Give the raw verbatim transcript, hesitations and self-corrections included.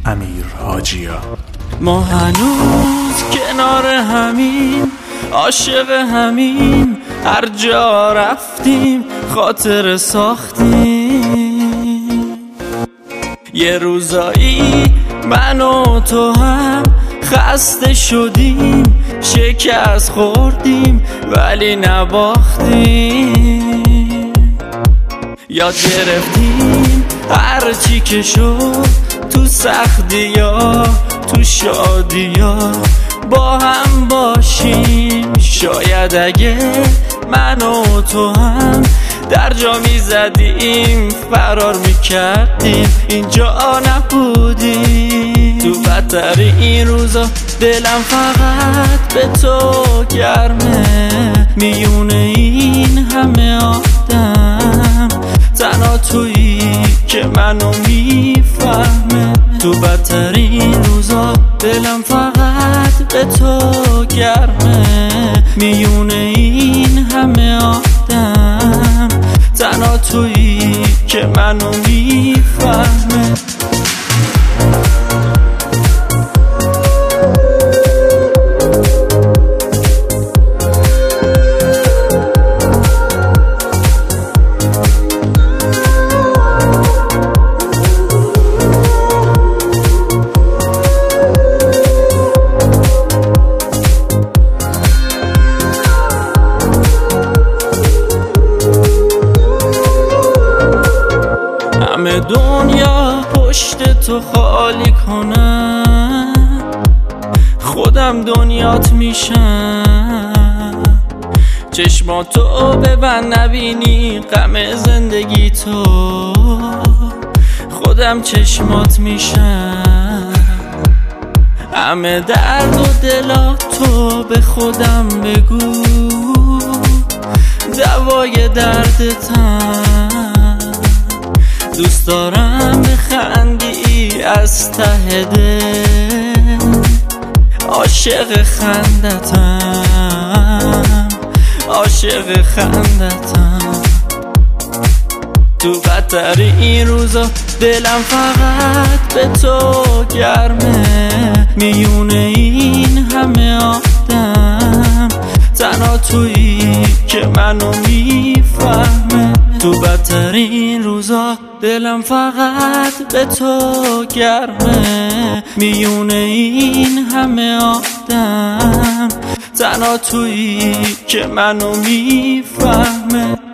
امیر حاجیا. ما هنوز کنار همین، عاشق همین، هر جا رفتیم خاطر ساختیم. یه روزایی من و تو هم خسته شدیم، شکست خوردیم ولی نباختیم. یاد گرفتیم هر چی که شد، تو سختی ها تو شادی ها با هم باشیم. شاید اگه من و تو هم در جا می زدیم فرار می کردیم، اینجا نبودیم. تو بدتر این روزا دلم فقط به تو گرمه، میونه این همه آدم تنها تویی که منو میفهمه. تو بدتر این روزا دلم فقط به تو گرمه، میونه این همه آدم تنها تویی که منو میفهمه. همه دنیا پشت تو خالی کنم، خودم دنیات میشم. چشماتو ببند نبینی غم زندگی تو، خودم چشمات میشم. همه درد و دلاتو به خودم بگو، دوای دردتم. دوست دارم بخندی از ته دل، عاشق خندتم، عاشق خندتم. تو بدتر این روزا دلم فقط به تو گرمه، میونه این همه آدم تنها تویی که منو میفهمه. تو بدتر این روزا دلم فقط به تو گرمه، میونه این همه آدم تنها تویی که منو میفهمه.